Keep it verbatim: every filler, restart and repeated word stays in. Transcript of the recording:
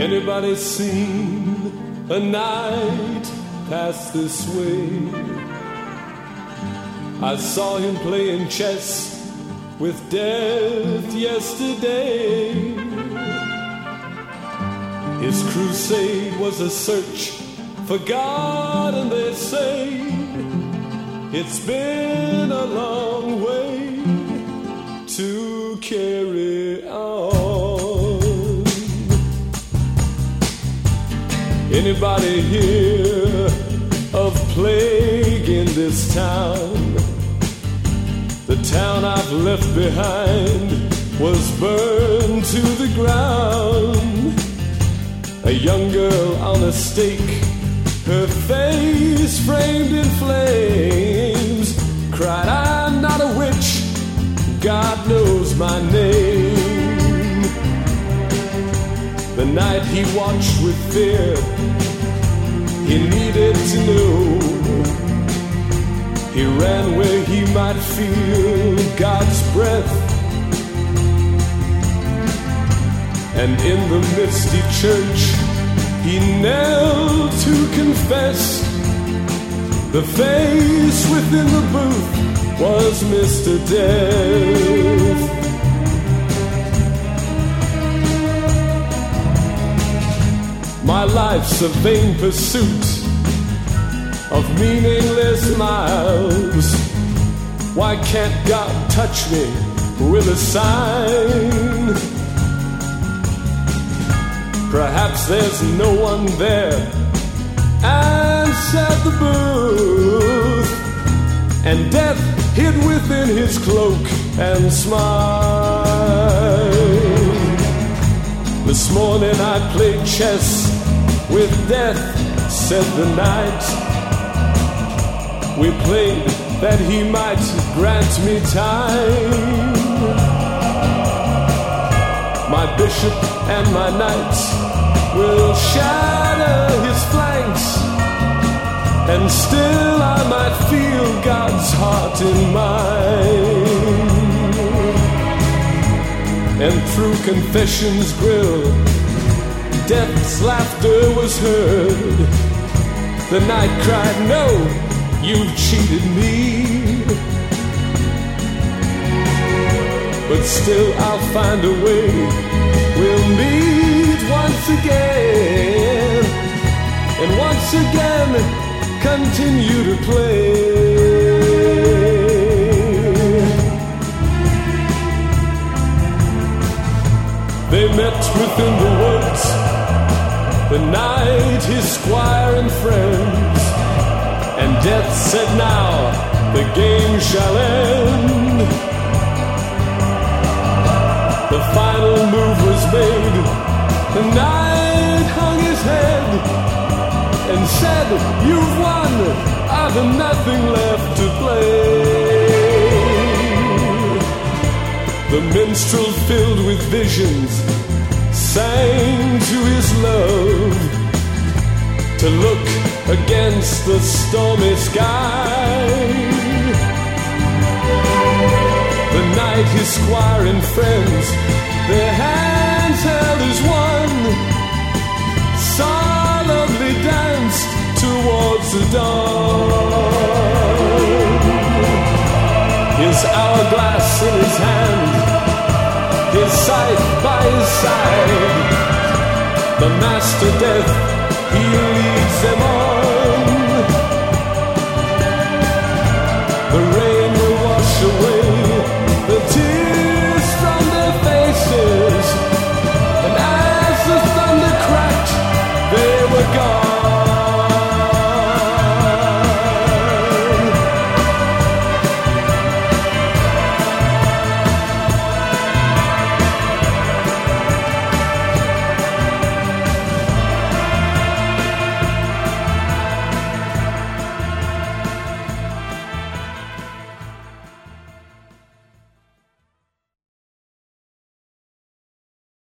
Anybody seen a night pass this way? I saw him playing chess with death yesterday. His crusade was a search for God, and they say it's been a long way to carry on. Anybody hear of plague in this town? The town I've left behind was burned to the ground. A young girl on a stake, her face framed in flames, cried, I'm not a witch, God knows my name. The night he watched with fear, he needed to know. He ran where he might feel God's breath. And in the misty church he knelt to confess. The face within the booth was Mister Death. My life's a vain pursuit of meaningless miles. Why can't God touch me with a sign? Perhaps there's no one there, answered the booth, and death hid within his cloak and smiled. This morning I played chess with death, said the night. We played that he might grant me time. My bishop and my knights will shatter his flanks, and still I might feel God's heart in mine. And through confession's grill, death's laughter was heard. The night cried, no, you've cheated me. But still I'll find a way. We'll meet once again, and once again continue to play. They met within the woods, the knight, his squire and friends, and death said, now the game shall end. The final move was made. The knight hung his head and said, you've won, I've nothing left to play. The minstrel, filled with visions, sang to his love to look against the stormy sky. The knight, his squire and friends, their hands held as one, solemnly danced towards the dawn. His hourglass in his hand, his scythe by his side, the master death, he leads them on.